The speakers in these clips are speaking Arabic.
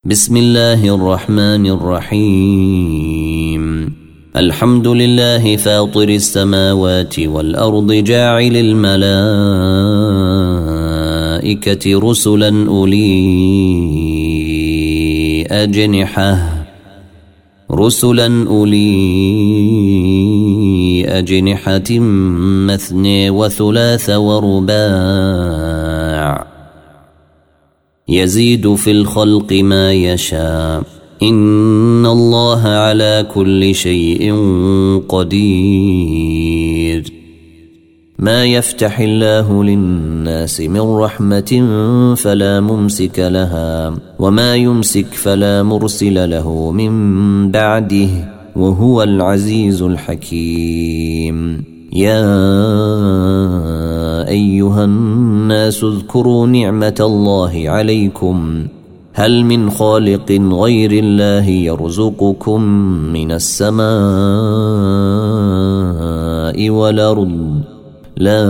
بسم الله الرحمن الرحيم. الحمد لله فاطر السماوات والأرض جاعل الملائكة رسلا أولي أجنحة مثني وثلاث ورباع يزيد في الخلق ما يشاء إن الله على كل شيء قدير. ما يفتح الله للناس من رحمة فلا ممسك لها وما يمسك فلا مرسل له من بعده وهو العزيز الحكيم. يا أيها الناس اذكروا نعمة الله عليكم هل من خالق غير الله يرزقكم من السماء والأرض لا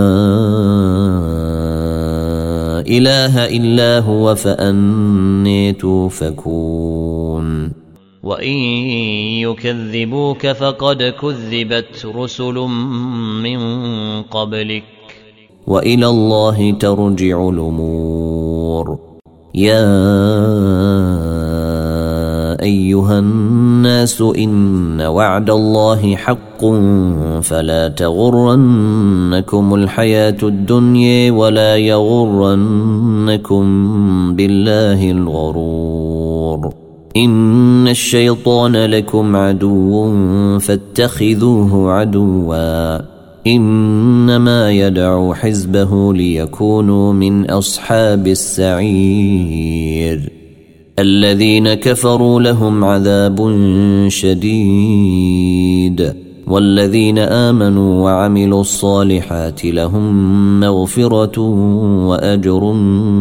إله إلا هو فأني توفكون. وإن يكذبوك فقد كذبت رسل من قبلك وإلى الله ترجع الأمور. يا أيها الناس إن وعد الله حق فلا تغرنكم الحياة الدنيا ولا يغرنكم بالله الغرور. إن الشيطان لكم عدو فاتخذوه عدوا إنما يدعو حزبه ليكونوا من أصحاب السعير. الذين كفروا لهم عذاب شديد والذين آمنوا وعملوا الصالحات لهم مغفرة وأجر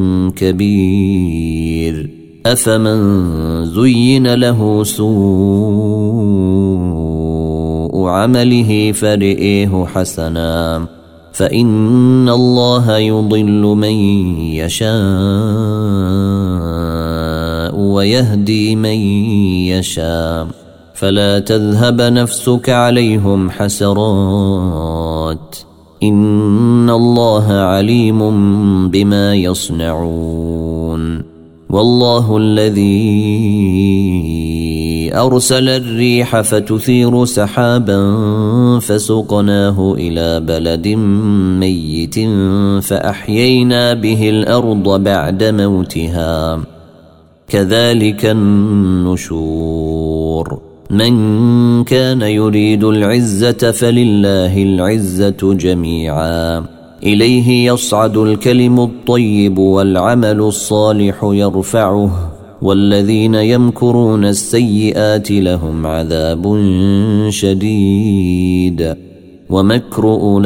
كبير. أفمن زين له سوء عمله فرئيه حسنا فإن الله يضل من يشاء ويهدي من يشاء فلا تذهب نفسك عليهم حسرات إن الله عليم بما يصنعون. والله الذي أرسل الريح فتثير سحابا فسقناه إلى بلد ميت فأحيينا به الأرض بعد موتها كذلك النشور. من كان يريد العزة فلله العزة جميعا إليه يصعد الكلم الطيب والعمل الصالح يرفعه والذين يمكرون السيئات لهم عذاب شديد ومكر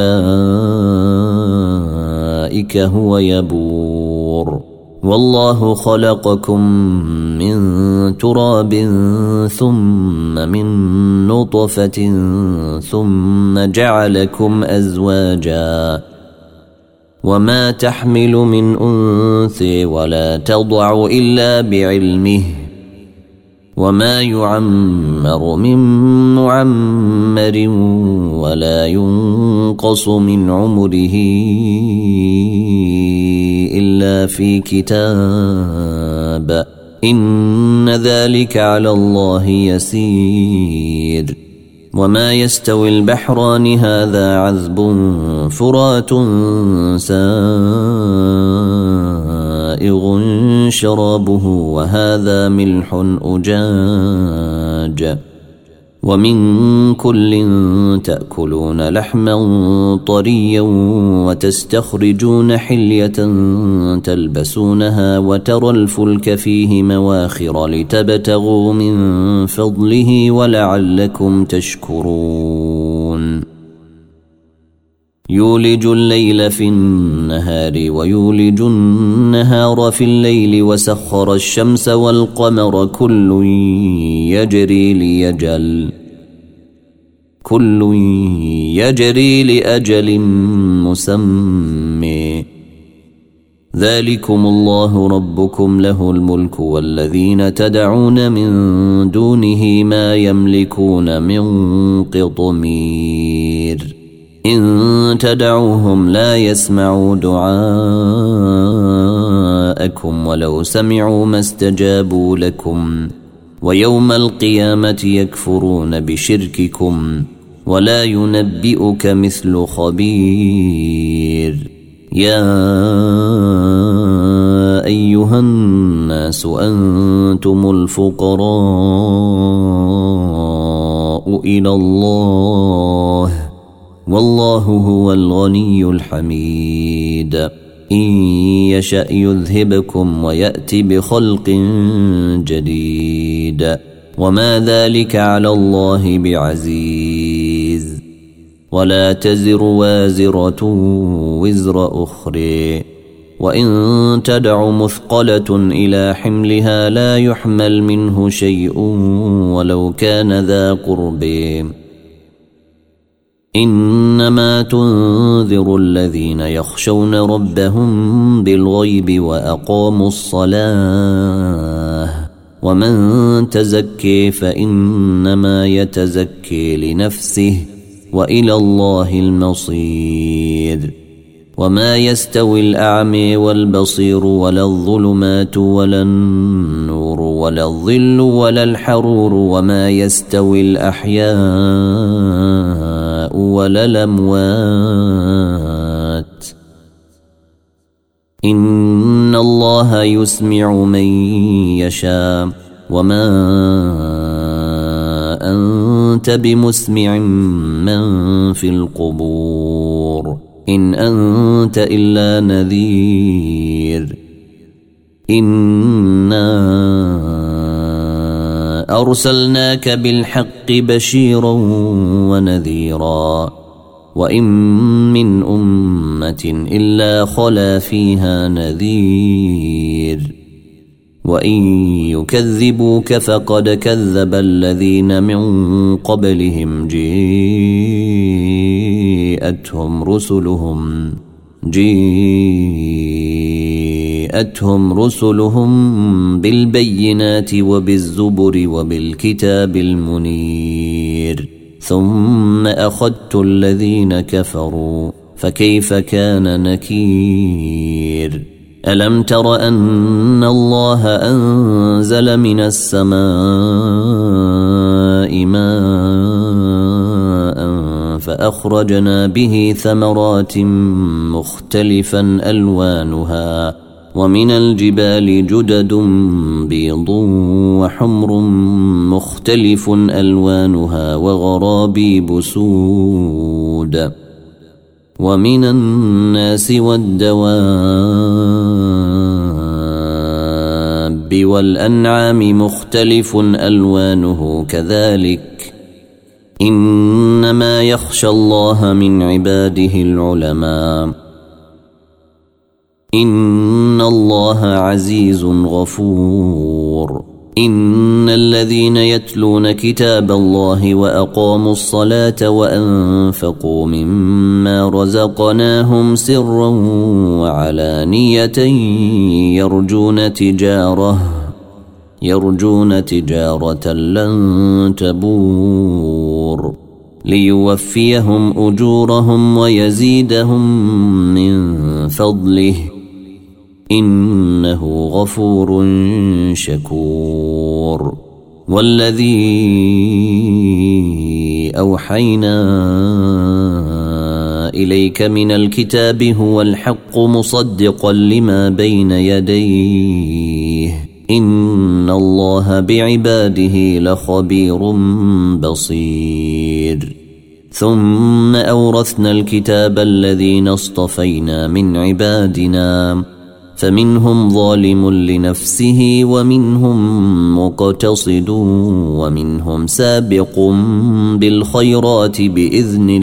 أولئك هو يبور. والله خلقكم من تراب ثم من نطفة ثم جعلكم أزواجا وما تحمل من أنثى ولا تضع إلا بعلمه وما يعمر من معمر ولا ينقص من عمره إلا في كتاب إن ذلك على الله يسير. وما يستوي البحران هذا عذب فرات سائغ شرابه وهذا ملح أجاج ومن كل تأكلون لحما طريا وتستخرجون حلية تلبسونها وترى الفلك فيه مواخر لتبتغوا من فضله ولعلكم تشكرون. يولج الليل في النهار ويولج النهار في الليل وسخر الشمس والقمر كل يجري لأجل مسمى ذلكم الله ربكم له الملك والذين تدعون من دونه ما يملكون من قطمير إن تدعوهم لا يسمعوا دعاءكم ولو سمعوا ما استجابوا لكم ويوم القيامة يكفرون بشرككم ولا ينبئك مثل خبير يا أيها الناس أنتم الفقراء إلى الله والله هو الغني الحميد إن يشأ يذهبكم ويأتي بخلق جديد وما ذلك على الله بعزيز ولا تزر وازرة وزر أخرى وإن تدع مثقلة إلى حملها لا يحمل منه شيء ولو كان ذا قرب إنما تنذر الذين يخشون ربهم بالغيب وأقاموا الصلاة ومن تزكي فإنما يتزكي لنفسه وإلى الله المصير وما يستوي الأعمى والبصير ولا الظلمات ولا النور ولا الظل ولا الحرور وما يستوي الأحياء ولا الأموات إن الله يسمع من يشاء وما أنت بمسمع من في القبور إن أنت إلا نذير إنا أرسلناك بالحق بشيرا ونذيرا وإن من أمة إلا خلا فيها نذير وإن يكذبوك فقد كذب الذين من قبلهم جاءتهم رسلهم بالبينات وبالزبر وبالكتاب المنير ثم أخذت الذين كفروا فكيف كان نكير ألم تر أن الله أنزل من السماء ماء فأخرجنا به ثمرات مختلفا ألوانها ومن الجبال جدد بيض وحمر مختلف ألوانها وغرابيب سود ومن الناس والدواب والأنعام مختلف ألوانه كذلك إنما يخشى الله من عباده العلماء إن الله عزيز غفور إن الذين يتلون كتاب الله وأقاموا الصلاة وأنفقوا مما رزقناهم سرا وعلانية يرجون تجارة لن تبور ليوفيهم أجورهم ويزيدهم من فضله إنه غفور شكور والذي أوحينا إليك من الكتاب هو الحق مصدقا لما بين يديه إن الله بعباده لخبير بصير ثم أورثنا الكتاب الذين اصطفينا من عبادنا فمنهم ظالم لنفسه ومنهم مقتصد ومنهم سابق بالخيرات بإذن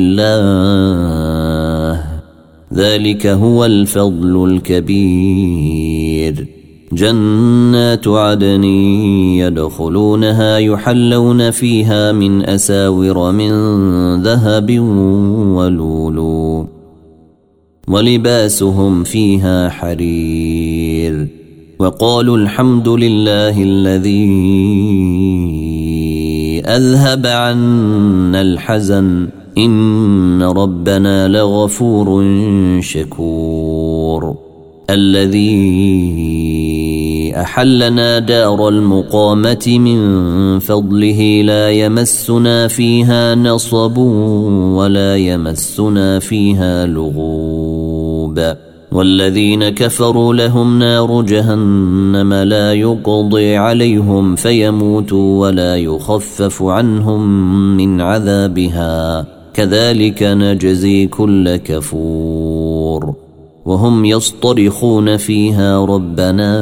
الله ذلك هو الفضل الكبير جنات عدن يدخلونها يحلون فيها من أساور من ذهب ولولو ولباسهم فيها حرير وقالوا الحمد لله الذي أذهب عنا الحزن إن ربنا لغفور شكور الذي أحلنا دار المقامة من فضله لا يمسنا فيها نصب ولا يمسنا فيها لغوب والذين كفروا لهم نار جهنم لا يقضي عليهم فيموتوا ولا يخفف عنهم من عذابها كذلك نجزي كل كفور وهم يصطرخون فيها ربنا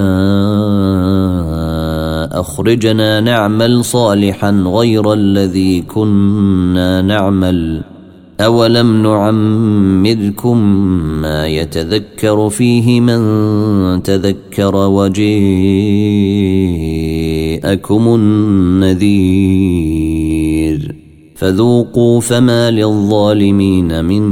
أخرجنا نعمل صالحا غير الذي كنا نعمل أولم نعمركم ما يتذكر فيه من تذكر وجاءكم النذير فذوقوا فما للظالمين من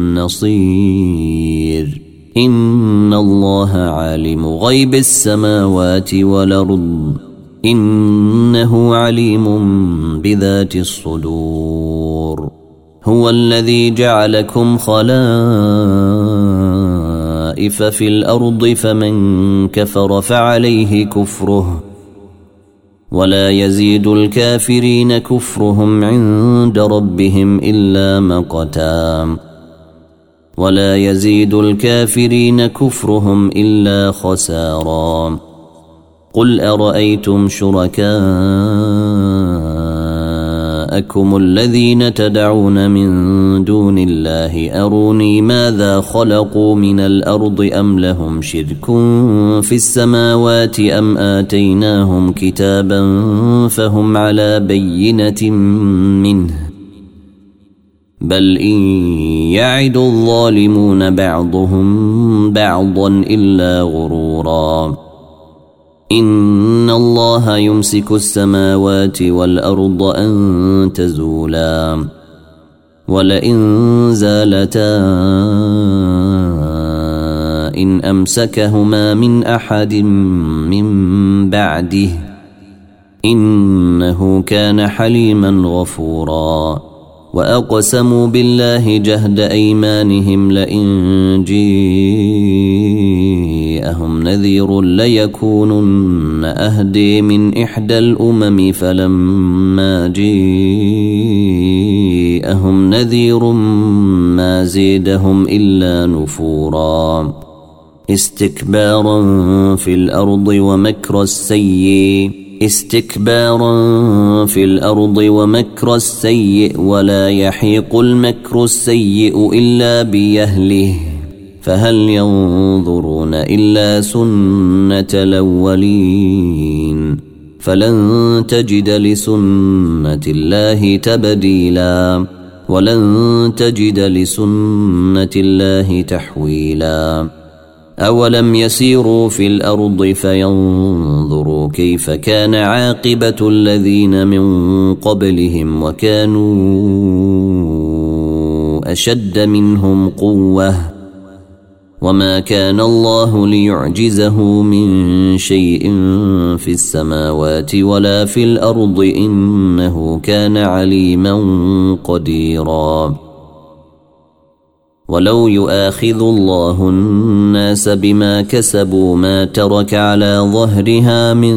نصير إن الله عالم غيب السماوات والأرض إنه عليم بذات الصدور هو الذي جعلكم خلائف في الأرض فمن كفر فعليه كفره ولا يزيد الكافرين كفرهم عند ربهم إلا مقتا ولا يزيد الكافرين كفرهم إلا خسارا قل أرأيتم شركاءكم الذين تدعون من دون الله أروني ماذا خلقوا من الأرض أم لهم شرك في السماوات أم آتيناهم كتابا فهم على بينة منه بل إن يعد الظالمون بعضهم بعضا إلا غرورا إن الله يمسك السماوات والأرض أن تزولا ولئن زالتا إن أمسكهما من أحد من بعده إنه كان حليما غفورا وأقسموا بالله جهد أيمانهم لئن جاءهم نذير ليكونن أهدي من إحدى الأمم فلما جاءهم نذير ما زيدهم إلا نفورا استكبارا في الأرض ومكر السيء ولا يحيق المكر السيء إلا بأهله فهل ينظرون إلا سنة الأولين فلن تجد لسنة الله تبديلا ولن تجد لسنة الله تحويلا أولم يسيروا في الأرض فينظروا كيف كان عاقبة الذين من قبلهم وكانوا أشد منهم قوة وما كان الله ليعجزه من شيء في السماوات ولا في الأرض إنه كان عليما قديرا ولو يؤاخذ الله الناس بما كسبوا ما ترك على ظهرها من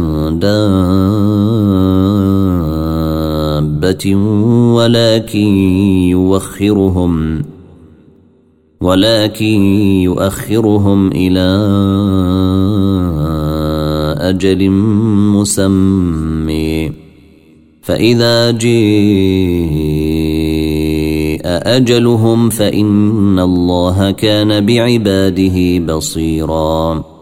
دابة ولكن يؤخرهم إلى أجل مسمى فإذا جاء أجلهم فإن الله كان بعباده بصيرا